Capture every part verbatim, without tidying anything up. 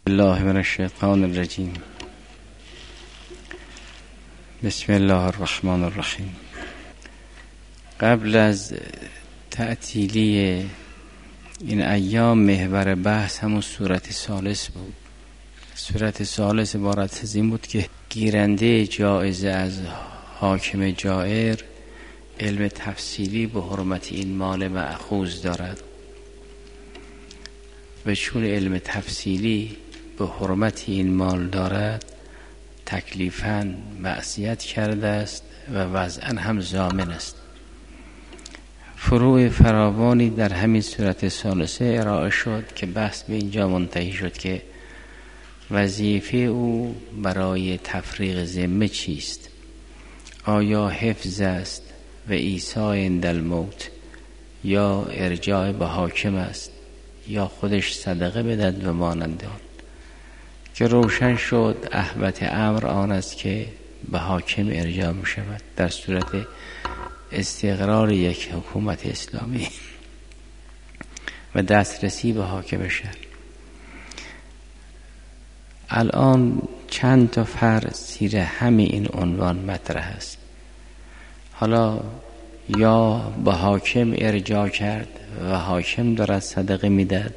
الله من الشیطان الرجیم. بسم الله الرحمن الرحیم. قبل از تعطیلی این ایام محور بحث همون صورت ثالث بود. صورت ثالث عبارت از این بود که گیرنده جایزه از حاکم جائر علم تفصیلی به حرمت این مال مأخوذ دارد و چون علم تفصیلی به حرمت این مال دارد تکلیفاً معصیت کرده است و وضعاً هم ضامن است. فروع فراوانی در همین صورت ثالثه ارائه شد که بحث به اینجا منتهی شد که وظیفه او برای تفریق ذمه چیست؟ آیا حفظ است و ایثار عند الموت یا ارجاع به حاکم است یا خودش صدقه بدهد و مانند آن؟ که روشن شد احوط امر آن است که به حاکم ارجاع می شود در صورت استقرار یک حکومت اسلامی و دسترسی به حاکم شهر. الان چند تا فرض زیر همین این عنوان مطرح است. حالا یا به حاکم ارجاع کرد و حاکم دارد صدقه میدهد،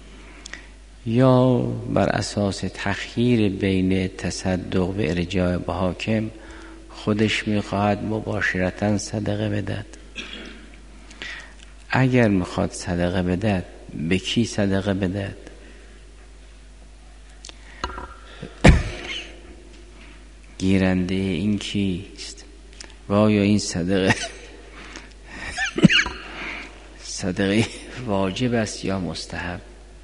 یا بر اساس تخییر بین تصدق و ارجاع به حاکم خودش میخواهد مباشرتاً صدقه بدهد. اگر میخواد صدقه بدهد به کی صدقه بدهد؟ گیرنده این کیست؟ و آیا این صدقه صدقه واجب است یا مستحب؟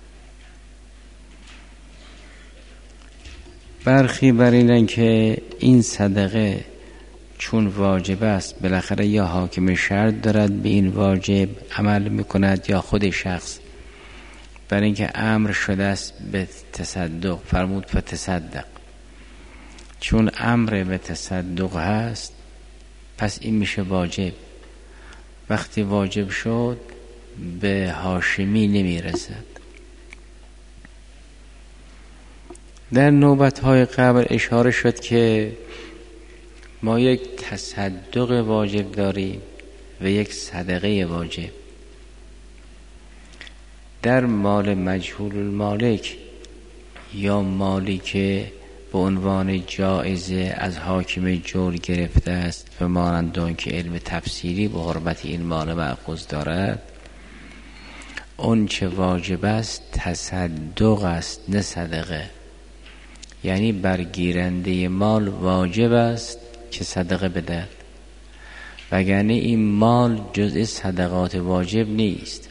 برخی بر اینن که این صدقه چون واجب است بالاخره یا حاکم شرط دارد به این واجب عمل میکند یا خود شخص، بر اینکه امر شده است به تصدق، فرمود فتصدق. چون امر به تصدق هست پس این میشه واجب. وقتی واجب شد به هاشمی نمیرسد. در نوبت‌های قبل اشاره شد که ما یک تصدق واجب داریم و یک صدقه واجب. در مال مجهول المالک یا مالی که به عنوان جایزه از حاکم جور گرفته است و مانند آن که علم تفسیری به حرمت این مال مأخوذ دارد، اون چه واجب است تصدق است نه صدقه. یعنی برگیرنده مال واجب است که صدقه بدهد، وگرنه این مال جزء صدقات واجب نیست.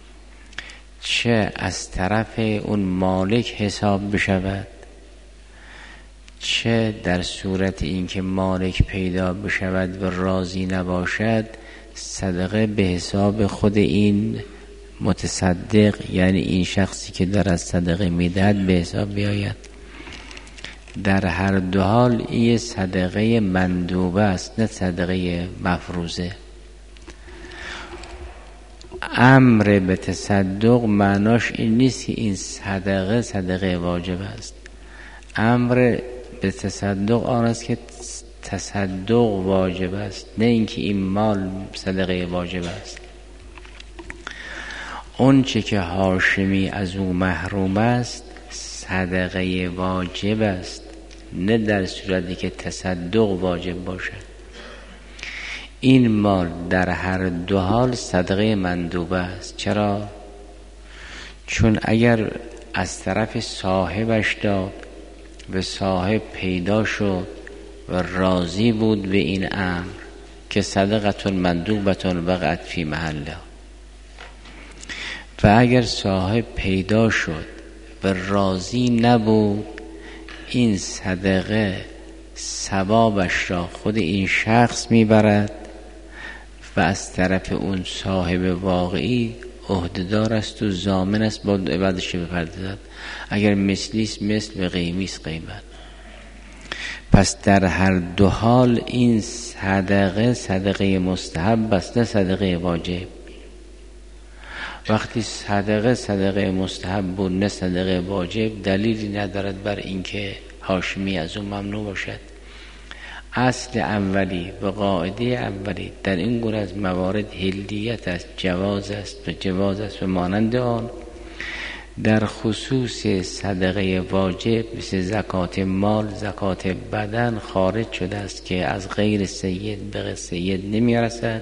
چه از طرف اون مالک حساب بشود، چه در صورت اینکه مالک پیدا بشود و راضی نباشد صدقه به حساب خود این متصدق، یعنی این شخصی که دارد صدقه میدهد، به حساب بیاید. در هر دو حال این صدقه مندوبه است نه صدقه مفروضه. امر به تصدق معناش این نیست که این صدقه صدقه واجب است. امر به تصدق آن است که تصدق واجب است، نه اینکه این مال صدقه واجب است. اون چه که هاشمی از او محروم است صدقه واجب است، نه در صورتی که تصدق واجب باشد. این مال در هر دو حال صدقه مندوبه است. چرا؟ چون اگر از طرف صاحبش داد و صاحب پیدا شد و راضی بود به این امر که صدقه مندوبه وقعت فی محله، و اگر صاحب پیدا شد و راضی نبود، این صدقه ثوابش را خود این شخص میبرد و از طرف اون صاحب واقعی عهده‌دار است و ضامن است با عوضش بپردازد. اگر مثلی است مثل و قیمی است قیمت. پس در هر دو حال این صدقه صدقه مستحب است نه صدقه واجب. وقتی صدقه صدقه مستحب بود نه صدقه واجب، دلیلی ندارد بر اینکه هاشمی از اون ممنوع باشد. اصل اولی و قاعده اولی در این گونه از موارد حلیت است، جواز است و جواز است و مانند آن. در خصوص صدقه واجب مثل زکات مال، زکات بدن خارج شده است که از غیر سید به غیر سید نمیرسد.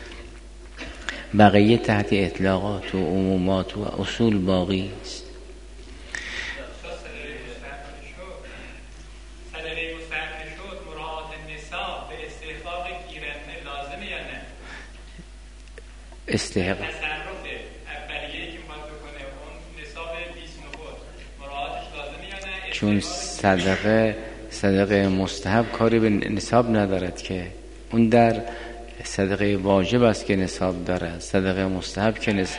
بقیه تحت اطلاقات و عمومات و اصول باقی است. استحقاق چون صدقه صدقه مستحب کاری به نصاب ندارد که، اون در صدقه واجب است که نصاب دارد. صدقه مستحب که نصاب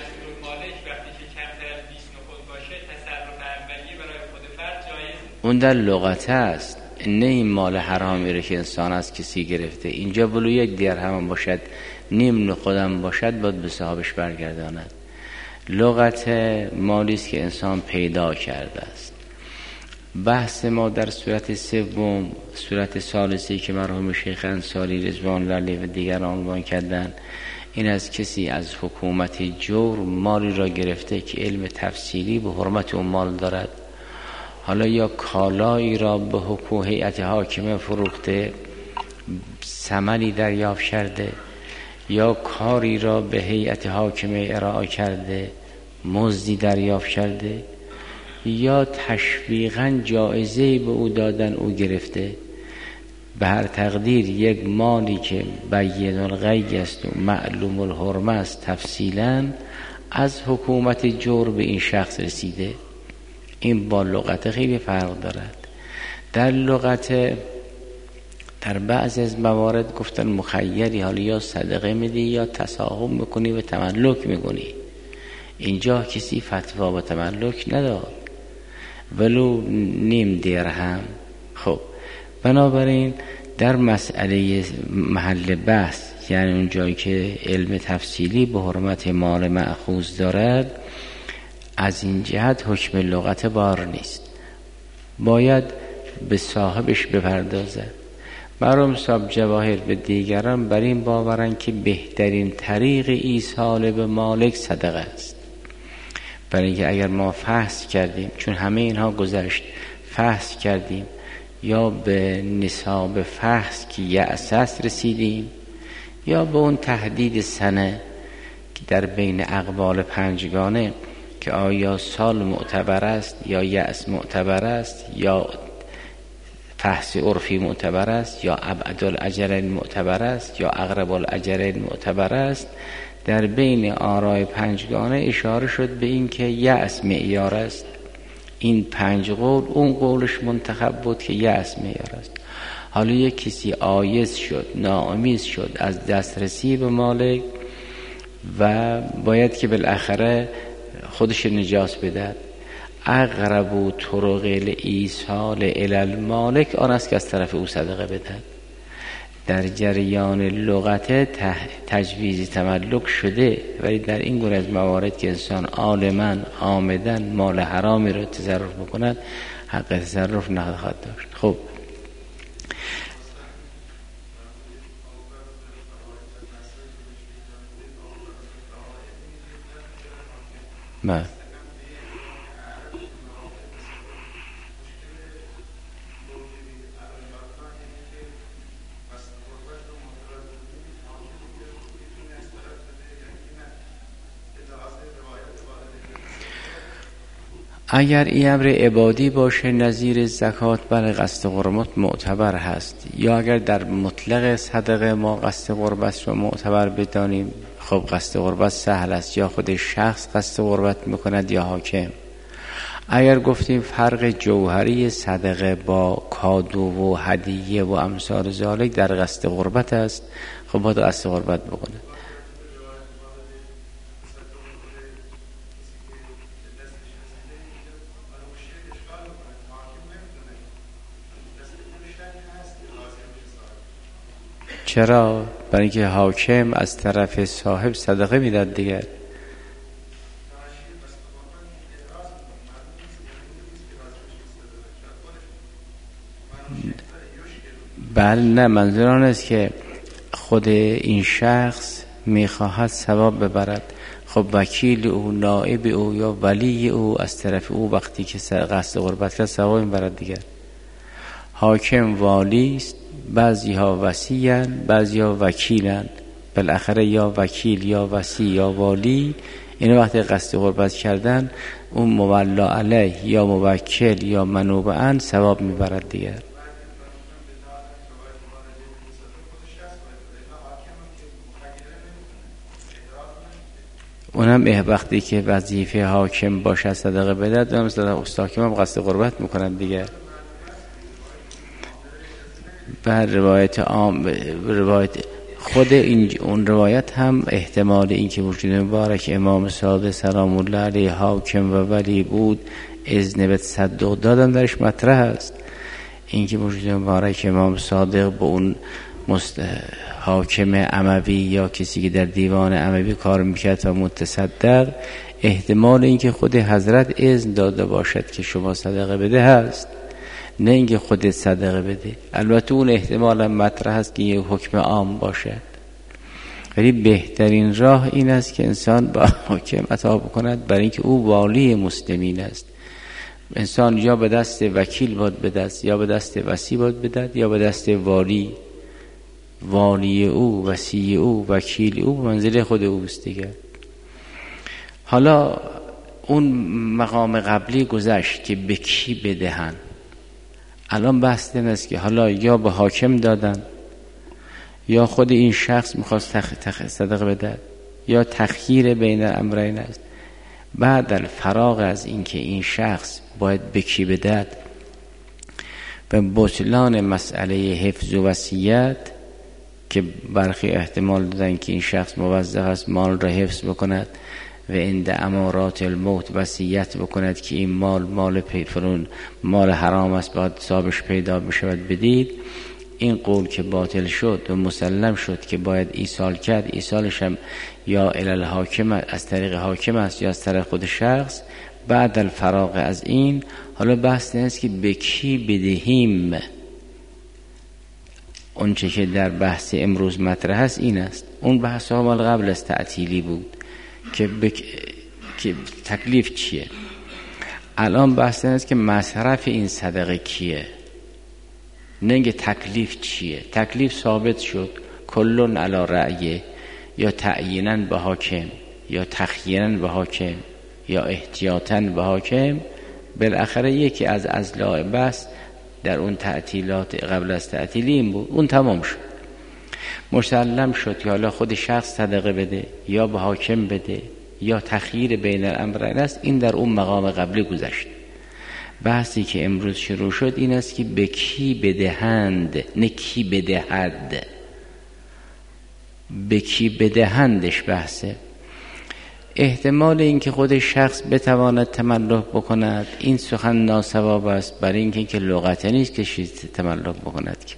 اون در لغت است، نه این مال حرامی رو که انسان از کسی گرفته. اینجا ولو یک درهم باشد، نیم نخودم باشد، باید به صاحبش برگرداند. لغت مالی است که انسان پیدا کرده است. بحث ما در صورت سوم، صورت ثالثی که مرحوم شیخ انصاری رضوان الله علیه و دیگران عنوان کردند، این از کسی از حکومت جور مالی را گرفته که علم تفصیلی به حرمت اون مال دارد. حالا یا کالایی را به حکومت هیئت حاکمه فروخته، ثمنی دریافت کرده، یا کاری را به هیئت حاکمه ارائه کرده، مزدی دریافت کرده، یا تشویقاً جایزه‌ای به او دادن او گرفته. به هر تقدیر یک مالی که بین الغی است و معلوم الحرمه است تفصیلاً از حکومت جور به این شخص رسیده. این با لغت خیلی فرق دارد. در لغت در بعض از موارد گفتن مخیری، حالا یا صدقه میدی یا تصاحب میکنی و تملک میکنی. اینجا کسی فتوا به تملک نداد ولو نیم درهم. خب بنابراین در مسئله محل بحث، یعنی اون جایی که علم تفصیلی به حرمت مال مأخوذ دارد، از این جهت حکم لغت بار نیست، باید به صاحبش بپردازد. مرحوم صاحب جواهر به دیگران بر این باورن که بهترین طریق ایصال به مالک صدقه است. برای اینکه اگر ما فحص کردیم، چون همه اینها گذشت، فحص کردیم یا به نصاب فحص که یأساس رسیدیم، یا به اون تحدید سنه که در بین اقوال پنجگانه که آیا سال معتبر است یا یأس معتبر است یا فحص عرفی معتبر است یا ابعد الاجلین معتبر است یا اقرب الاجلین معتبر است، در بین آراء پنجگانه اشاره شد به این که یأس معیار است. این پنج قول اون قولش منتخب بود که یأس معیار است. حالا یک کسی عاجز شد، ناامید شد از دسترسی به مالک و باید که بالاخره خودش نجاس بدهد، اقرب طرق الایصال الی المالک آن است که از طرف او صدقه بدهد. در جریان لغت تجویز تملک شده، ولی در این گونه از موارد که انسان عالماً عامداً مال حرامی را تصرف بکند، حق تصرف نخواهد داشت. خب ما اگر این امر عبادی باشه نظیر زکات برای قصد قربت معتبر هست، یا اگر در مطلق صدقه ما قصد قربت رو معتبر بدانیم، خب قصد قربت سهل است، یا خود شخص قصد قربت میکند یا حاکم. اگر گفتیم فرق جوهری صدقه با کادو و هدیه و امثال ذالک در قصد قربت است، خب باید قصد قربت بکند. چرا؟ برای اینکه حاکم از طرف صاحب صدقه میداد دیگر. بله نه، منظور آن است که خود این شخص میخواهد ثواب ببرد. خب وکیل او، نائب او یا ولی او از طرف او وقتی که قصد قربت کرد ثواب میبرد دیگر. حاکم والی است، بعضی ها وصی‌اند، بعضی ها وکیلند، بالاخره یا وکیل یا وصی یا والی این وقتی قصد قربت کردن اون مولا علیه یا موکل یا منوبه‌اند ثواب میبرد دیگر. اونم وقتی که وظیفه حاکم باشه صدقه بدهد، اونم صدقه استاکم هم قصد قربت میکنن دیگه. بر روایت عام، روایت خود این اون روایت هم احتمال این که وجود مبارک امام صادق سلام الله علیه حاکم و ولی بود اذن به تصدق دادن درش مطرح است. این که وجود مبارک امام صادق با اون مست... حاکم اموی یا کسی که در دیوان اموی کار میکرد و متصدق، احتمال این که خود حضرت اذن داده باشد که شما صدقه بده هست، نه اینکه خودت صدقه بده. البته اون احتمال مطرح است که یه حکم عام باشد، ولی بهترین راه این است که انسان با حاکم عطا بکند، برای اینکه او والی مسلمین است. انسان یا به دست وکیل باید بدست، یا به دست وصی باید بدهد، یا به دست والی. والی او، وصی او، وکیل او منزل خود اوست دیگه. حالا اون مقام قبلی گذشت که به کی بدهن. الان بحث این است که حالا یا به حاکم دادن، یا خود این شخص میخواست تخ... تخ... صدقه بده، یا تخییر بین امرین است. بعد الفراغ از این که این شخص باید به کی بدهد، به بطلان مسئله حفظ و وصیت که برخی احتمال دادن که این شخص موظف است مال را حفظ بکند و عند امارات الموت وصیت بکند که این مال مال پیفرون مال حرام است، باید حسابش پیدا بشود بدید. این قول که باطل شد و مسلم شد که باید ایصال کرد، ایصالش هم یا الی حاکم از طریق حاکم است یا از طریق خود شخص. بعد الفراغ از این حالا بحث نیست که به کی بدهیم. اون چه که در بحث امروز مطرح است این است. اون بحث ها مال قبل از تعطیلی بود که, بک... که تکلیف چیه. الان بحث این است که مصرف این صدقه کیه، نه اینکه تکلیف چیه. تکلیف ثابت شد کلون علی رأیه، یا تعیینا به حاکم، یا تخییرا به حاکم، یا احتیاطا به حاکم. بالاخره یکی از اضلاع بحث در اون تعطیلات قبل از تعطیلی این بود. اون تمام شد، مسلم شد که حالا خود شخص صدقه بده یا به حاکم بده یا تخییر بین الامرین است. این در اون مقام قبلی گذشت. بحثی که امروز شروع شد این است که به کی بدهند، نه کی بدهد. به کی بدهندش بحثه. احتمال اینکه خود شخص بتواند تملک بکند این سخن ناصواب است، برای اینکه که لغت نیست که چیز تملک بکند. که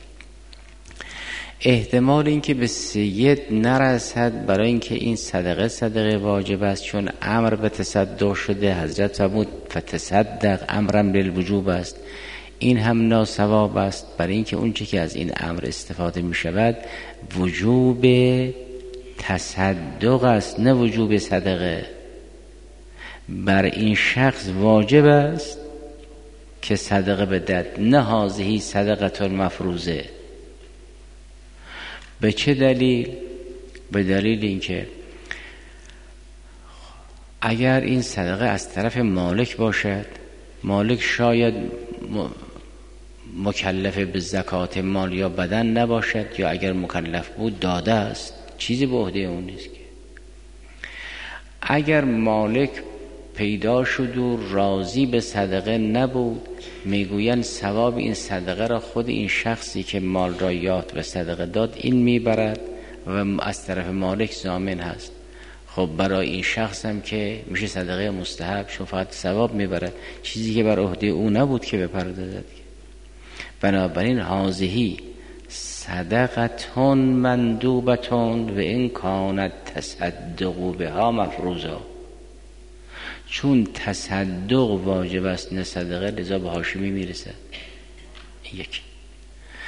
احتمال اینکه به سید نرسد، برای اینکه این صدقه صدقه واجب است، چون امر به تصدق شده. حضرت فرمود فتصدق امرم للوجوب است. این هم ناصواب است، برای اینکه اون چیزی که از این امر استفاده می شود وجوب تصدق است، نه وجوب صدقه. بر این شخص واجب است که صدقه بدهد، نه هذه صدقه مفروضه. به چه دلیل؟ به دلیل اینکه اگر این صدقه از طرف مالک باشد، مالک شاید مکلف به زکات مال یا بدن نباشد، یا اگر مکلف بود داده است، چیزی به عهده اون نیست. که اگر مالک پیدا شد و راضی به صدقه نبود، میگویند ثواب این صدقه را خود این شخصی که مال را یاد به صدقه داد این میبرد و از طرف مالک ضامن هست. خب برای این شخص هم که میشه صدقه مستحب، چون فقط ثواب میبرد، چیزی که بر عهده او نبود که بپردازد. بنابراین هذه صدقتون مندوبتون و این کانت تصدق بها مفروضا. چون تصدق واجب است نه صدقه، لذا به هاشمی میرسد. یک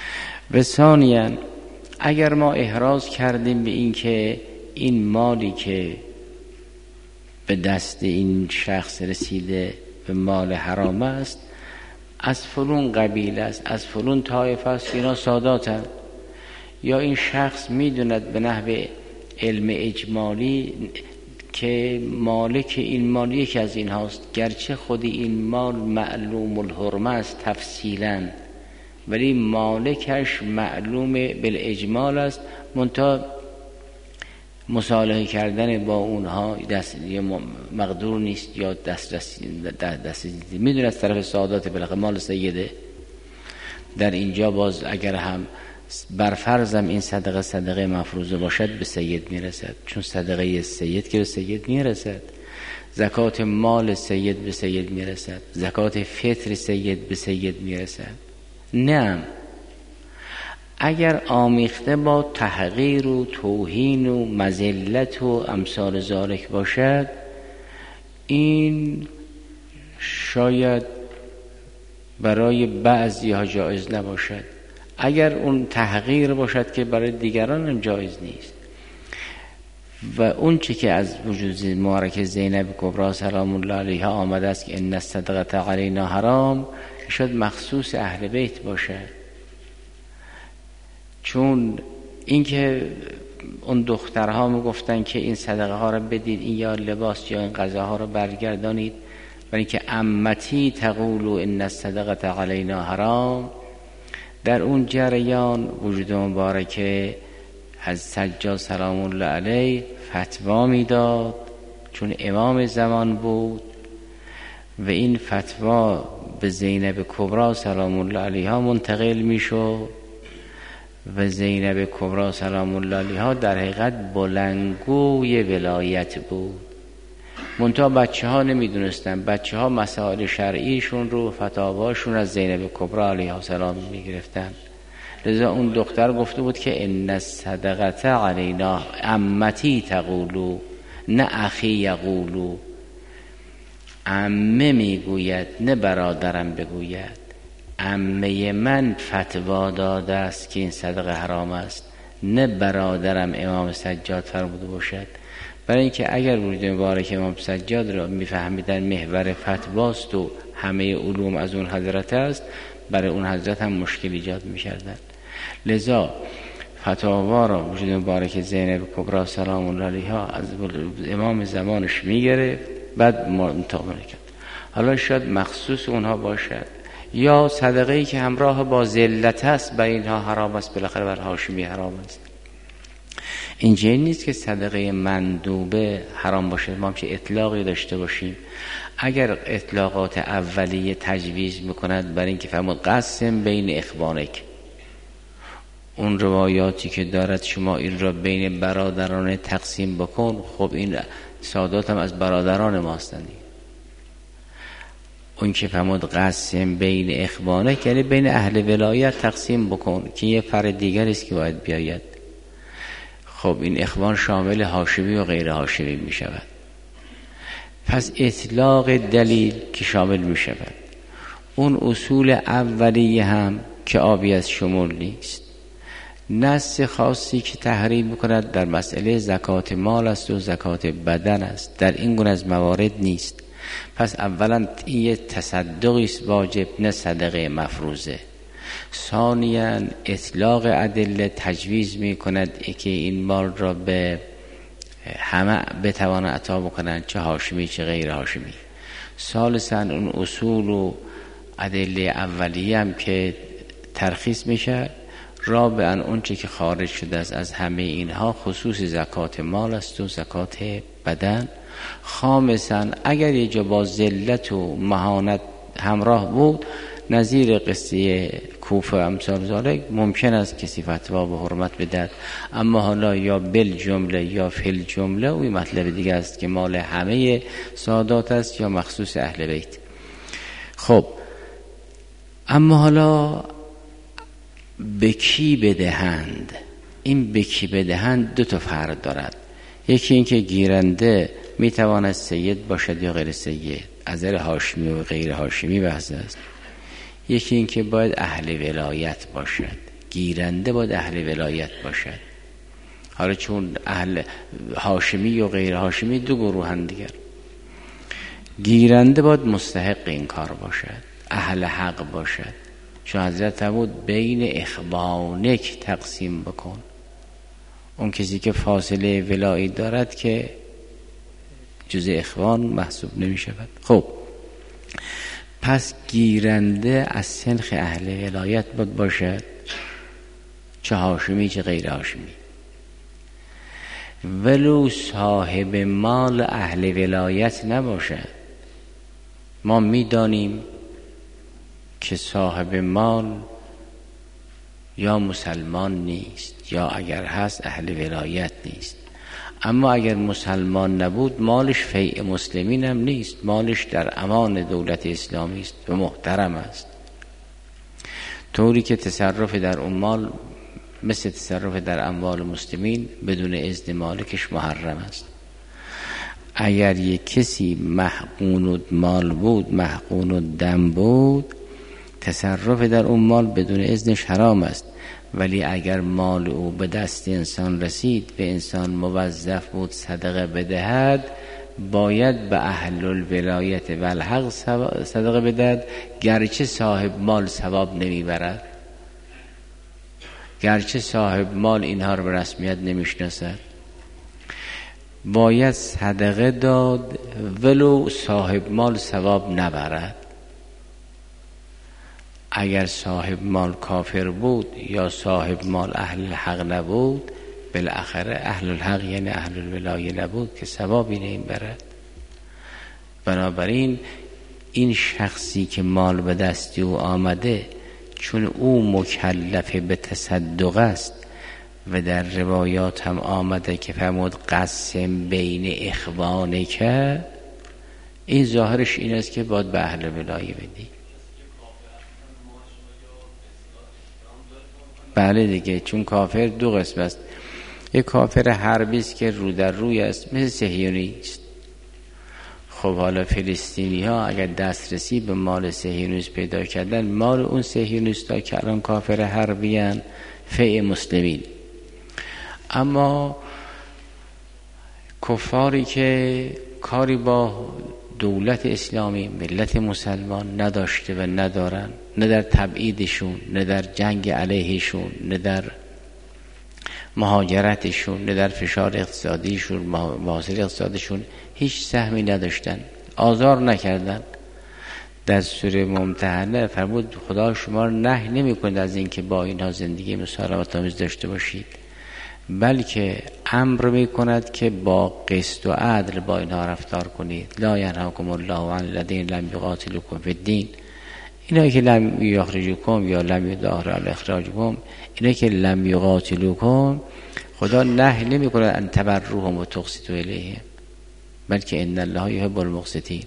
و ثانیاً اگر ما احراز کردیم به این که این مالی که به دست این شخص رسیده به مال حرام است، از فلون قبیله است، از فلون طایفه است، اینا ساداتن، یا این شخص میدوند به نحو علم اجمالی که مالک این مال یکی از این هاست، گرچه خودی این مال معلوم الحرمه است تفصیلا، ولی مالکش معلوم بالاجمال است، منتها مصالحه کردن با اونها دست مقدور نیست یا دست دست میدونه از طرف سعادت بالاخره مال سیده. در اینجا باز اگر هم برفرضم این صدقه صدقه مفروضه باشد به سید میرسد، چون صدقه سید که به سید میرسد، زکات مال سید به سید میرسد، زکات فطر سید به سید میرسد. نه، اگر آمیخته با تحقیر و توهین و مذلت و امثال ذالک باشد، این شاید برای بعضی ها جایز نباشد. اگر اون تحقیر باشد که برای دیگران هم جایز نیست. و اون چی که از وجود مبارک زینب کبری سلام الله علیها آمده است که ان الصدقه علینا حرام، شاید مخصوص اهل بیت باشد، چون اینکه اون دخترها میگفتن که این صدقه ها رو بدید، این یا لباس یا این غذاها رو برگردانید، ولی که عمتی تقول ان الصدقه علینا حرام، در اون جریان وجود مبارکه از سجاد سلام الله علیه فتوا میداد، چون امام زمان بود، و این فتوا به زینب کبری سلام الله علیها منتقل میشد، و زینب کبری سلام الله علیها در حقیقت بلندگوی ولایت بود، منتها بچه ها نمیدونستن، بچه ها مسائل شرعیشون رو فتاواشون از زینب کبری علیها سلام میگرفتن. لذا اون دختر گفته بود که ان الصدقه علینا عمتی تقولو، نه اخی یقولو، عمه میگوید نه برادرم بگوید، عمه من فتوا داده است که این صدقه حرام است، نه برادرم امام سجاد فرموده باشد. برای اینکه اگر ورود مبارک امام سجاد را میفهمیدن محور فتواست و همه علوم از اون حضرت است، برای اون حضرت هم مشکل ایجاد میکردن. لذا فتاوا را وجود مبارک زینب کبری سلام الله علیها از امام زمانش میگرفت، بعد مطابقه کرد. حالا شاید مخصوص اونها باشد، یا صدقه‌ای که همراه با ذلت است برای اینها حرام است، بالاخره بر هاشمی حرام است. اینجوری نیست که صدقه مندوبه حرام باشه، ما همچه اطلاقی داشته باشیم. اگر اطلاقات اولیه تجویز میکند برای اینکه فرمود قسم بین اخوانک، اون روایاتی که دارد شما این را بین برادران تقسیم بکن، خب این سادات هم از برادران ماستند. اون که فرمود قسم بین اخوانک یعنی بین اهل ولایت تقسیم بکن، که یه فرد دیگر است که باید بیاید. خب این اخوان شامل هاشمی و غیر هاشمی می شود، پس اطلاق دلیل که شامل می شود. اون اصول اولیه هم که آبی از شمول نیست. نص خاصی که تحریم میکند در مسئله زکات مال است و زکات بدن است، در این گونه از موارد نیست. پس اولا این یه تصدقی است واجب، نه صدقه مفروضه. ثانیاً اطلاق ادله تجویز میکند که این مال را به همه بتوان عطا بکنند، چه هاشمی چه غیر هاشمی. ثالثاً اون اصول و ادله اولیه هم که ترخیص میشه. رابعاً اون چه که خارج شده است از همه اینها خصوص زکات مال است و زکات بدن. خامساً اگر یه جا با ذلت و مهانت همراه بود، نظیر قصه کوفه امثال ذالک، ممکن است کسی فتوا به حرمت بدهد، اما حالا یا بل جمله یا فل جمله و این مطلب دیگه است که مال همه سادات است یا مخصوص اهل بیت. خب اما حالا به کی بدهند؟ این به کی بدهند دو تا فرق دارد. یکی این که گیرنده میتواند سید باشد یا غیر سید، از نظر هاشمی و غیر هاشمی بحث است. یکی این که باید اهل ولایت باشد، گیرنده باید اهل ولایت باشد. حالا چون اهل هاشمی و غیر هاشمی دو گروهن دیگر، گیرنده باید مستحق این کار باشد، اهل حق باشد. چون حضرت فرمود بین اخوانک تقسیم بکن. اون کسی که فاصله ولایی دارد که جز اخوان محسوب نمی شود. خب پس گیرنده از سنخ اهل ولایت باید باشد، چه هاشمی چه غیر هاشمی. ولو صاحب مال اهل ولایت نباشد. ما میدانیم که صاحب مال یا مسلمان نیست یا اگر هست اهل ولایت نیست. اما اگر مسلمان نبود مالش فیء مسلمین هم نیست، مالش در امان دولت اسلامی است و محترم است، طوری که تصرف در اون مال مثل تصرف در اموال مسلمین بدون اذن مالکش محرم است. اگر یک کسی محقون مال بود، محقون دم بود، تصرف در اون مال بدون اذنش حرام است. ولی اگر مال او به دست انسان رسید و انسان موظف بود صدقه بدهد، باید به اهل الولایت و الحق صدقه بدهد، گرچه صاحب مال ثواب نمیبرد، گرچه صاحب مال اینها رو به رسمیت نمیشناسد. باید صدقه داد ولو صاحب مال ثواب نبرد. اگر صاحب مال کافر بود یا صاحب مال اهل الحق نبود، بالاخره اهل الحق یعنی اهل الولایه نبود که ثوابی نمیبرد. بنابراین این شخصی که مال به دستی او آمده، چون او مکلف به تصدق است و در روایات هم آمده که فرمود قسم بین اخوانه، که این ظاهرش این است که باید به اهل ولایه بدی. بله دیگه، چون کافر دو قسم است. یک کافر حربی است که رو در روی است، مثل صهیونی است. خب حالا فلسطینی ها اگر دسترسی به مال صهیونیست پیدا کردن، مال اون صهیونیست ها که الان کافر حربی هن فیء مسلمین. اما کفاری که کاری با دولت اسلامی ملت مسلمان نداشته و ندارن، نه در تبعیدشون، نه در جنگ علیهشون، نه در مهاجرتشون، نه در فشار اقتصادیشون، محاصره اقتصادشون، هیچ سهمی نداشتن، آزار نکردن. در سوره ممتحنه فرمود خدا شما رو نهی نمی کند از این که با اینها زندگی مسالمت آمیز داشته باشید، بلکه امر می کند که با قسط و عدل با اینها رفتار کنید. لا ینهاکم الله عن الذین لم یقاتلوکم فی الدین، اینا که لم یخرجوکم یا لم یظاهروا علی اخراجکم، اینا که لم یقاتلوکم، خدا نهی نمی کند ان تبروهم و تقسطوا الیهم، بلکه ان الله یحب المقسطین.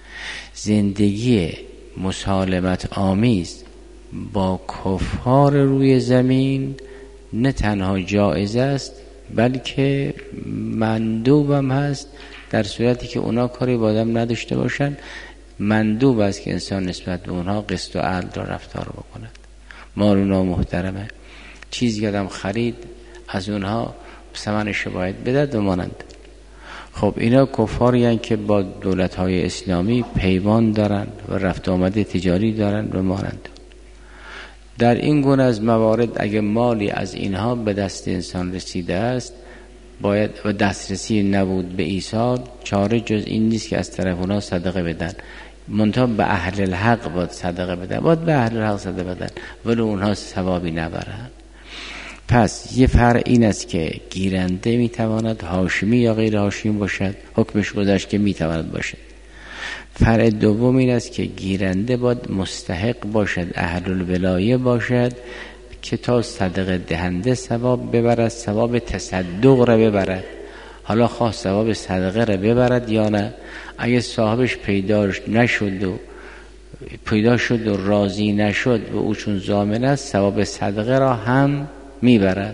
زندگی مسالمت آمیز با کفار روی زمین نه تنها جایز است بلکه مندوب هم هست، در صورتی که اونا کاری با آدم نداشته باشن. مندوب است که انسان نسبت به اونها قسط و عدل را رفتار بکند. مال اونا محترمه، چیزی که آدم خرید از اونها ثمنش باید بدهد و مانند. خب اینا کفاری هستند که با دولت‌های اسلامی پیمان دارند و رفت آمد تجاری دارند و مانند. در این گونه از موارد اگه مالی از اینها به دست انسان رسیده است، باید و دسترسی نبود به ایصال، چاره جز این نیست که از طرف اونا صدقه بدن. منتها به اهل الحق باید صدقه بدن، باید به اهل الحق صدقه بدن ولی اونها ثوابی نبرن. پس یه فرق این است که گیرنده میتواند هاشمی یا غیر هاشمی باشد، حکمش گذشت که میتواند باشد. فرق دوم این است که گیرنده باید مستحق باشد، اهل الولایه باشد که تا صدقه دهنده ثواب ببرد، ثواب تصدق را ببرد. حالا خواه ثواب صدقه را ببرد یا نه، اگه صاحبش پیدا نشد و پیدا شد و راضی نشد و او چون ضامن است، ثواب صدقه را هم میبرد.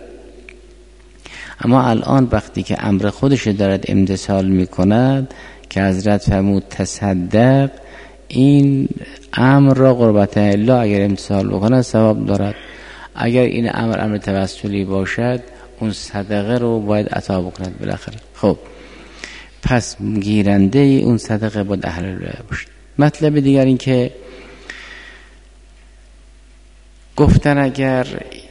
اما الان وقتی که امر خودش دارد امتثال میکند که حضرت فرمود تصدق، این امر را قربت الله اگر امتثال بکند ثواب دارد. اگر این امر امر توسلی باشد اون صدقه رو باید عطا بکند بالاخره. خب پس گیرنده اون صدقه باید اهل الولایت باشه. مطلب دیگر این که گفتن اگر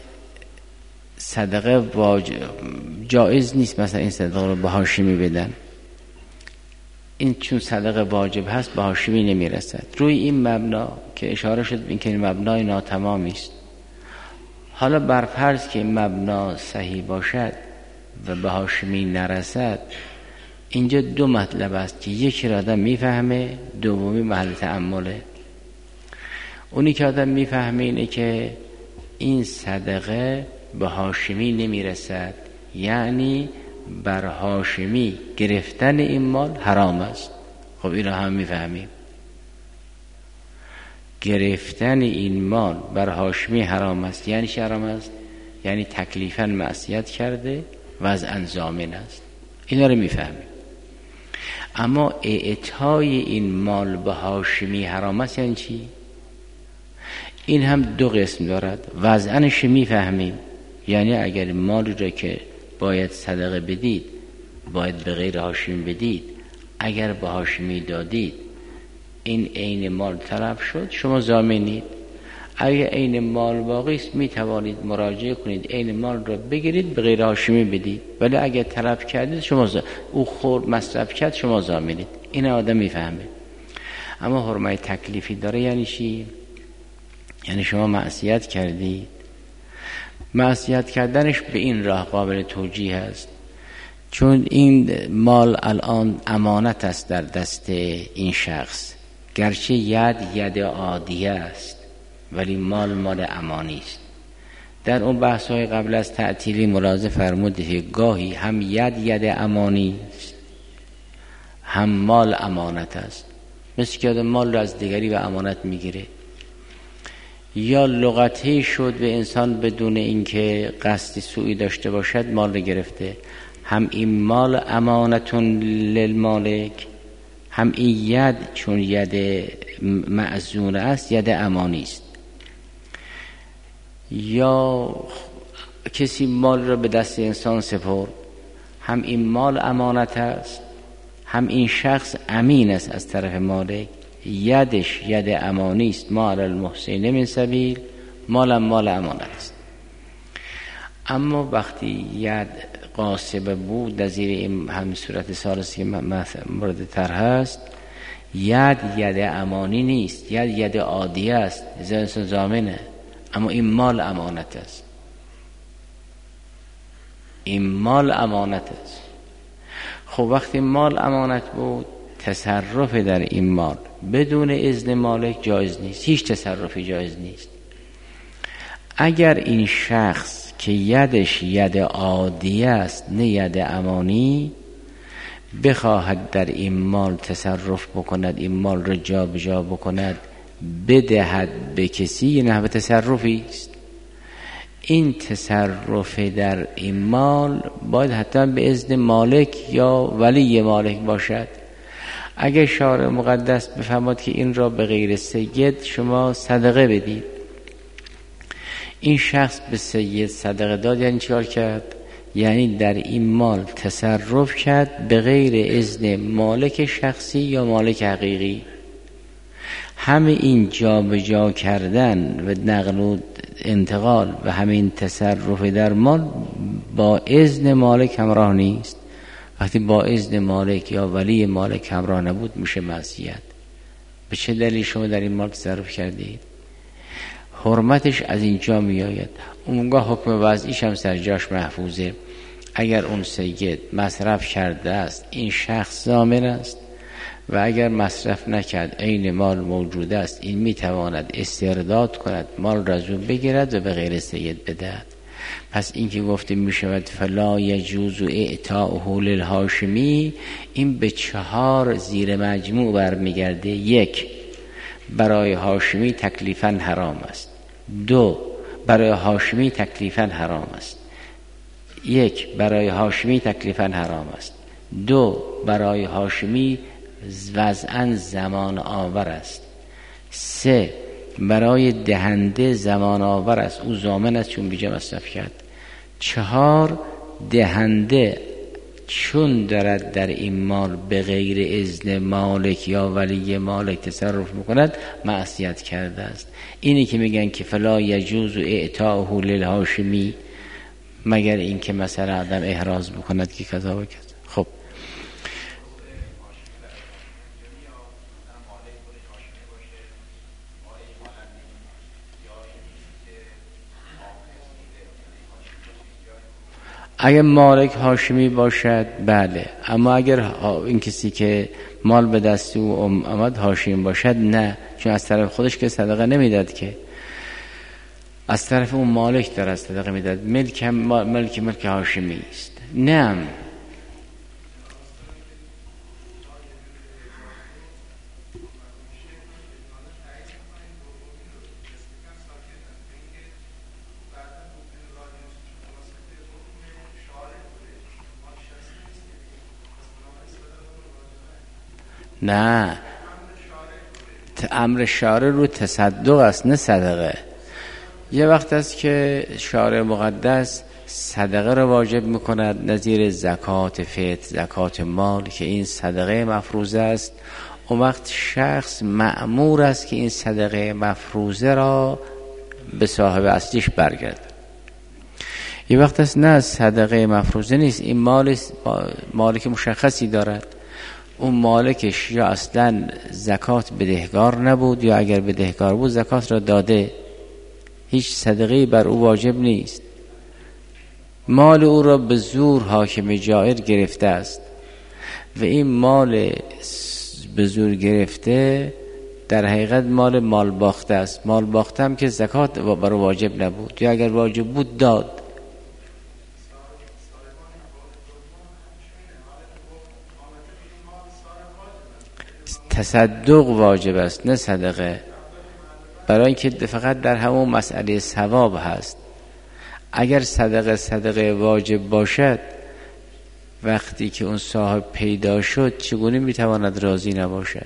صدقه واجب جایز نیست مثلا این صدقه رو به هاشمی بدن، این چون صدقه واجب هست به هاشمی نمیرسد. روی این مبنا که اشاره شد این که این مبنای ناتمامی است. حالا بر فرض که این مبنا صحیح باشد و به هاشمی نرسد، اینجا دو مطلب است که یکی را آدم میفهمه، دومی محل تأمله. اونی که آدم میفهمه اینه که این صدقه به هاشمی نمیرسد، یعنی بر هاشمی گرفتن این مال حرام است. خب این را هم میفهمیم، گرفتن این مال بر هاشمی حرام است. یعنی چه حرام است؟ یعنی تکلیفاً معصیت کرده وضعاً ضامن است. اینا رو میفهمیم. اما اعطای این مال به هاشمی حرام است یعنی چی؟ این هم دو قسم دارد. وضعاًش میفهمیم، یعنی اگر مالی را که باید صدقه بدید باید به غیر هاشمی بدید، اگر به هاشمی دادید این عین مال طلب شد، شما ضامنید. اگر عین مال باقی است می توانید مراجعه کنید عین مال را بگیرید به غیر هاشمی بدید، ولی اگر طلب کردید شما ز... او خورد مصرف کرد شما ضامنید. این آدم میفهمه. اما حرمت تکلیفی داره یعنی چی؟ یعنی شما معصیت کردید، معصیت کردنش به این راه قابل توجیه است، چون این مال الان امانت است در دست این شخص، گرچه ید ید عادیه است ولی مال مال امانی است. در اون بحث‌های قبل از تعطیلی ملاحظه فرمودید که گاهی هم ید ید امانی است هم مال امانت است، مثل که مال را از دیگری و امانت میگیره. یا لغتی شد به انسان بدون اینکه قصد سوئی داشته باشد مال را گرفته، هم این مال امانتون للمالک، هم این ید چون ید معزون است ید امانی است. یا کسی مال را به دست انسان سپرد، هم این مال امانت است هم این شخص امین است از طرف مالک، یدش ید امانی است. ما علی المحسنین من سبیل، مالم مال امانت است. اما وقتی ید قاسب بود در زیر این همین صورت ثالثی که مورد طرح است، ید ید امانی نیست، ید ید عادیه است، انسان ضامنه، اما این مال امانت است. این مال امانت است. خب وقتی مال امانت بود، تصرف در این مال بدون اذن مالک جایز نیست، هیچ تصرفی جایز نیست. اگر این شخص که یدش ید عادی است نه ید امانی بخواهد در این مال تصرف بکند، این مال را جا بجا بکند، بدهد به کسی، یه نحو تصرفی است. این تصرف در این مال باید حتما به اذن مالک یا ولی مالک باشد. اگر شارع مقدس بفرماد که این را به غیر سید شما صدقه بدید، این شخص به سید صدقه داد، یعنی چیکار کرد؟ یعنی در این مال تصرف کرد به غیر اذن مالک شخصی یا مالک حقیقی. همه این جا به جا کردن و نقل و انتقال و همین تصرف در مال با اذن مالک همراه نیست. وقتی با اذن مالک یا ولی مالک همراه نبود میشه معصیت. به چه دلیل شما در این مال تصرف کردید؟ حرمتش از اینجا می آید. اونگاه حکم وضعیش هم سر جاش محفوظه. اگر اون سید مصرف کرده است این شخص ضامن است، و اگر مصرف نکرد عین مال موجود است، این می تواند استرداد کند، مال را از او بگیرد و به غیر سید بدهد. پس این که گفته می شود فلا یجوز اعطاؤه للهاشمی، این به چهار زیر مجموع برمیگرده. یک، برای هاشمی تکلیفاً حرام است. دو، برای هاشمی تکلیفاً حرام است. یک، برای هاشمی تکلیفاً حرام است. دو، برای هاشمی وضعاً زمان آور است. سه، برای دهنده زمان آور است، او ضامن است چون بیجا مصرف کرد. چهار، دهنده چون دارد در این مال به غیر اذن مالک یا ولی مالک تصرف میکند معصیت کرده است. اینی که میگن که فلا یجوز اعطاءه للهاشمی، مگر این که مثلا آدم احراز بکند که کذا و کذا. خب اگر مالک هاشمی باشد بله، اما اگر این کسی که مال به دست او آمد هاشمی باشد نه، چون از طرف خودش که صدقه نمیداد، که از طرف اون مالک داره صدقه میداد. ملک هم ملک ملک هاشمی است. نه نه امر شارع رو تصدق است نه صدقه. یه وقت است که شارع مقدس صدقه رو واجب میکند نظیر زکات فطر، زکات مال، که این صدقه مفروضه است. اون وقت شخص مأمور است که این صدقه مفروضه را به صاحب اصلیش برگرد. یه وقت است نه صدقه مفروضه نیست، این مال مالک مشخصی دارد، اون مالکش یا اصلا زکات بدهکار نبود یا اگر بدهکار بود زکات را داده، هیچ صدقه بر او واجب نیست. مال او را به زور حاکم جائر گرفته است و این مال به زور گرفته در حقیقت مال مال باخته است. مال باخته هم که زکات بر او واجب نبود یا اگر واجب بود داد. تصدق واجب است نه صدقه، برای اینکه فقط در همون مسئله ثواب هست. اگر صدقه صدقه واجب باشد، وقتی که اون صاحب پیدا شد چگونه میتواند راضی نباشد؟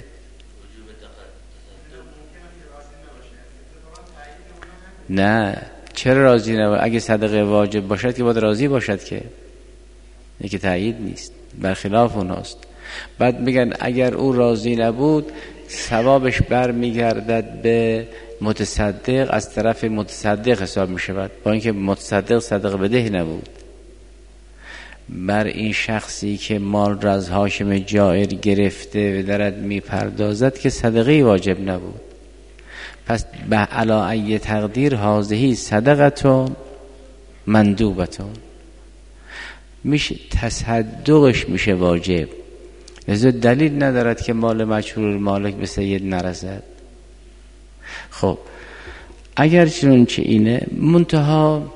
نه چرا راضی نباشد؟ اگه صدقه واجب باشد که باید راضی باشد، که این که تایید نیست، برخلاف اوناست. بعد میگن اگر او راضی نبود ثوابش بر میگردد به متصدق، از طرف متصدق حساب میشود، با اینکه متصدق صدقه بده نبود. بر این شخصی که مال را از حاکم جائر گرفته و دارد میپردازد که صدقه واجب نبود. پس به علا ای تقدیر هذه صدقتون مندوبتون، میشه تصدقش میشه واجب، لذا دلیل ندارد که مال مجهول مالک به سید نرسد. خب اگر چنانچه اینه، منتها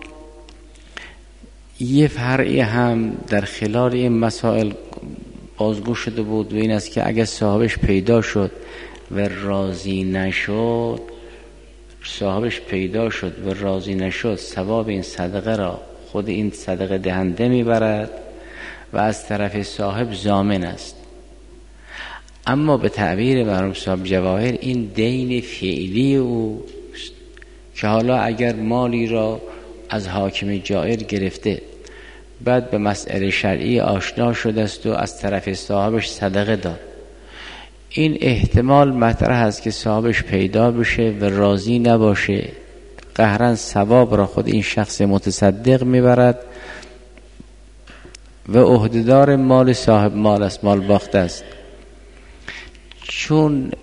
یه فرعی هم در خلال این مسائل بازگو شده بود و این است که اگر صاحبش پیدا شد و راضی نشد، صاحبش پیدا شد و راضی نشد، ثواب این صدقه را خود این صدقه دهنده میبرد و از طرف صاحب ضامن است. اما به تعبیر مرحوم صاحب جواهر این دین فعلی او که حالا اگر مالی را از حاکم جائر گرفته، بعد به مسئله شرعی آشنا شده است و از طرف صاحبش صدقه داد، این احتمال مطرح است که صاحبش پیدا بشه و راضی نباشه، قهرن ثواب را خود این شخص متصدق میبرد و عهدهدار مال صاحب مال است، مال باخته است. چون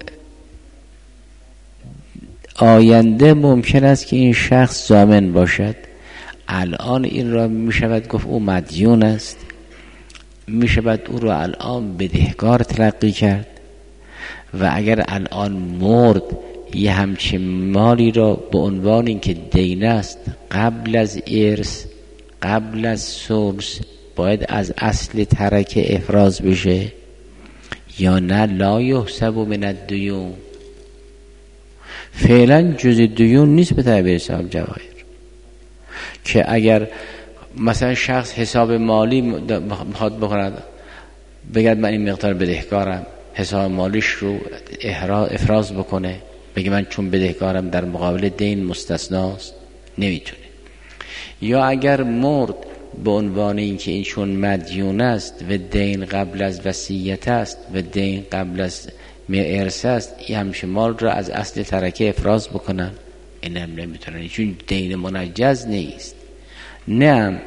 آینده ممکن است که این شخص ضامن باشد، الان این را می شود گفت او مدیون است، می شود او را الان بدهکار تلقی کرد و اگر الان مرد یه همچین مالی را به عنوان اینکه دین است قبل از ارث، قبل از ثلث باید از اصل ترکه افراز بشه یا نه لا یحسب من الدیون. فعلا جز دیون نیست به تعبیر صاحب جواهر، که اگر مثلا شخص حساب مالی میخواد بکند، بگد من این مقدار بدهکارم، حساب مالیش رو افراز بکنه بگه من چون بدهکارم در مقابل دین مستثناست؟ نمیتونه. یا اگر مرد به عنوان اینکه این چون مدیون است و دین قبل از وصیت است و دین قبل از ارث است، این همیشه مال را از اصل ترکه افراز بکنن، این هم نمیتونن چون دین منجز نیست. نه،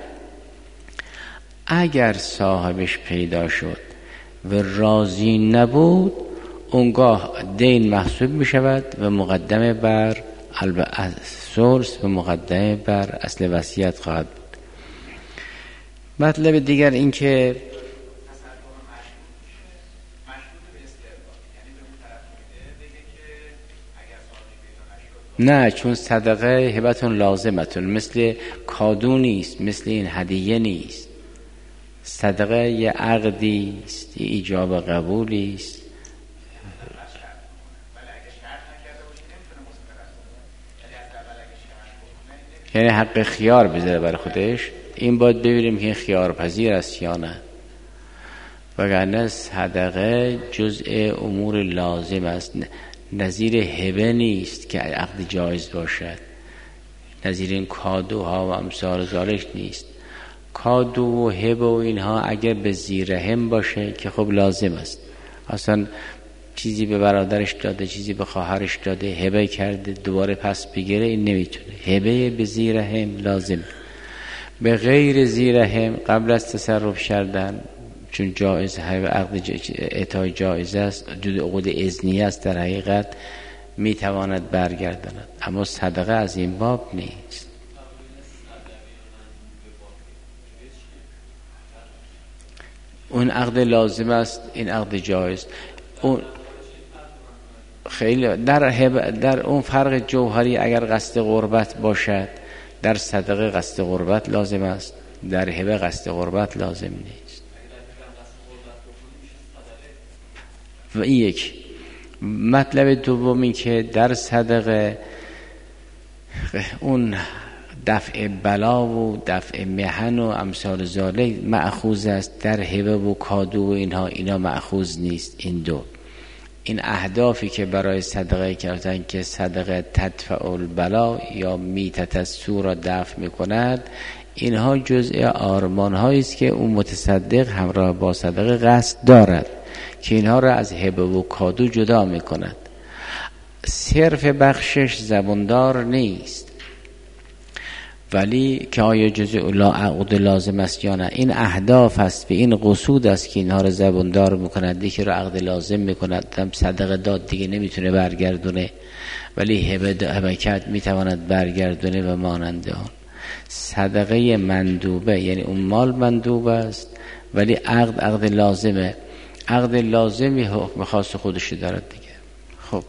اگر صاحبش پیدا شد و راضی نبود، اونگاه دین محسوب می شود و مقدمه بر ثلث و مقدمه بر اصل وصیت خواهد بود. مطلب دیگر این که نه، چون صدقه هبتون لازمتون، مثل کادو نیست، مثل این هدیه نیست. صدقه یه عقدی است، یه ایجاب قبولی است. یعنی حق خیار بذاره برای خودش، این باید ببینیم که این خیار پذیر است یا نه. وگرنه صدقه جزء امور لازم است، نظیر هبه نیست که عقد جایز باشد، نظیر این کادوها و امثال ذالک نیست. کادو و هبه و اینها اگر به زیر هم باشه که خب لازم است، اصلا چیزی به برادرش داده، چیزی به خواهرش داده، هبه کرده، دوباره پس بگیره، این نمیتونه. هبه به زیر هم لازم. به غیر زیر هم قبل از تصرف کردن، چون جایز هبه عقد اعطای جایز است، جز عقود اذنی است، در حقیقت میتواند برگرداند، اما صدقه از این باب نیست. اون عقد لازم است، این عقد جایز. اون خیلی در هب... در اون فرق جوهری اگر قصد قربت باشد، در صدقه قصد قربت لازم است، در هبه قصد قربت لازم نیست. و این یک مطلب دومی که در صدقه اون دفع بلا و دفع محن و امثال ذالک مأخوذ است، در هبه و کادو و اینها اینا مأخوذ نیست. این دو این اهدافی که برای صدقه کردن که صدقه تدفع البلا یا میتت السوء را دفع میکند، اینها جزء آرمان هایی است که اون متصدق همراه با صدقه قصد دارد که اینها را از هبه و کادو جدا میکند. صرف بخشش زباندار نیست، ولی که آیا جزء لا عقد لازم است یا نه، این اهداف است و این قصود است که اینها را زباندار میکند. یکی را عقد لازم میکند، دم صدقه داد دیگه نمیتونه برگردونه، ولی هبه هبه کرد میتواند برگردونه و ماننده آن. صدقه مندوبه یعنی اون مال مندوب است ولی عقد عقد لازمه، عقد لازمی حکم خاص خودش دارد دیگه. خب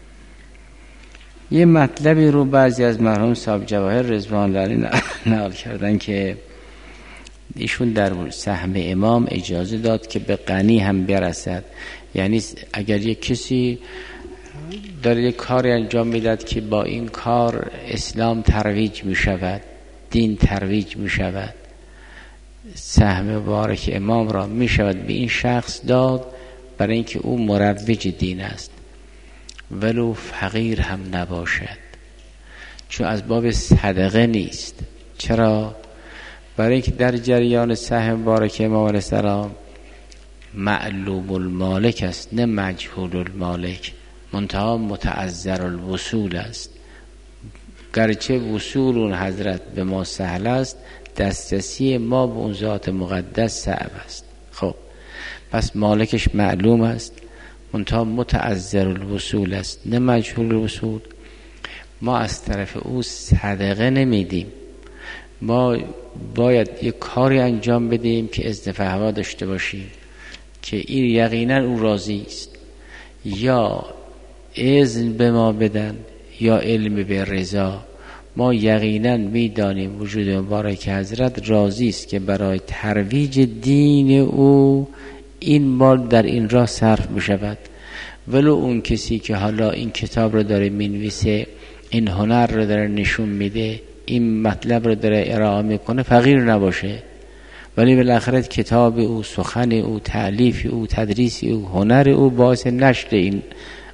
یه مطلبی رو بعضی از مرحوم صاحب جواهر رضوان الله نقل کردن که ایشون در سهم امام اجازه داد که به غنی هم برسد. یعنی اگر یک کسی داره یک کاری انجام میداد که با این کار اسلام ترویج می شود، دین ترویج می شود، سهم مبارک امام را می شود به این شخص داد، برای اینکه او مروج دین است ولو فقیر هم نباشد، چون از باب صدقه نیست. چرا؟ برای اینکه در جریان سهم مبارک امام علیه السلام معلوم المالک است نه مجهول المالک، منتها متعذر الوصول است. گرچه وصول اون حضرت به ما سهل است، دسترسی ما به اون ذات مقدس صعب است. خب پس مالکش معلوم است، منتها متعذر الوصول است نه مجهول الوصول. ما از طرف او صدقه نمیدیم، ما باید یک کاری انجام بدیم که اذن فهوا داشته باشیم که این یقینا او راضی است، یا اذن به ما بدن یا علم به رضا. ما یقینا میدانیم وجود مبارک حضرت راضی است که برای ترویج دین او این مال در این راه صرف بشود، ولو اون کسی که حالا این کتاب رو داره مینویسه، این هنر رو داره نشون میده، این مطلب رو داره ارائه میکنه، فقیر نباشه، ولی بالاخره کتاب او، سخن او، تألیف او، تدریس او، هنر او باعث نشر این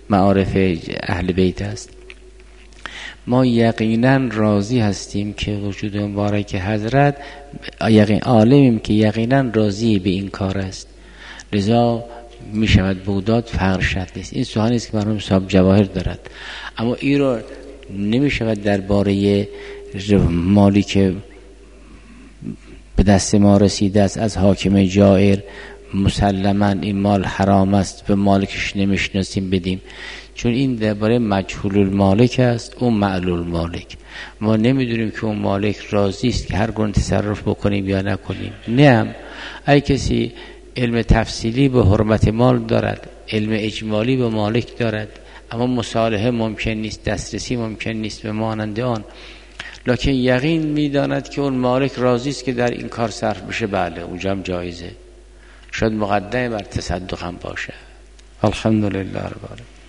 معارف اهل بیت است. ما یقینا راضی هستیم که وجود مبارک حضرت، یقین عالمیم که یقینا راضی به این کار است، لذا می شود بوداد فقر شرط نیست. این سخنی است که مرحوم صاحب جواهر دارد، اما این رو نمی شود درباره مالی که به دست ما رسیده است از حاکم جائر مسلما این مال حرام است، به مالکش نمیشناسیم بدیم، چون این درباره مجهول المالک است، اون معلول المالک. ما نمیدونیم که اون مالک راضی است که هر گونه تصرف بکنیم یا نکنیم. نه، ای کسی علم تفصیلی به حرمت مال دارد، علم اجمالی به مالک دارد، اما مصالحه ممکن نیست، دسترسی ممکن نیست به مانند آن، لکن یقین میداند که اون مالک راضی است که در این کار صرف بشه، بله اونجا هم جایزه، شاید مقدمه بر تصدق هم باشه. الحمدلله رب العالمین.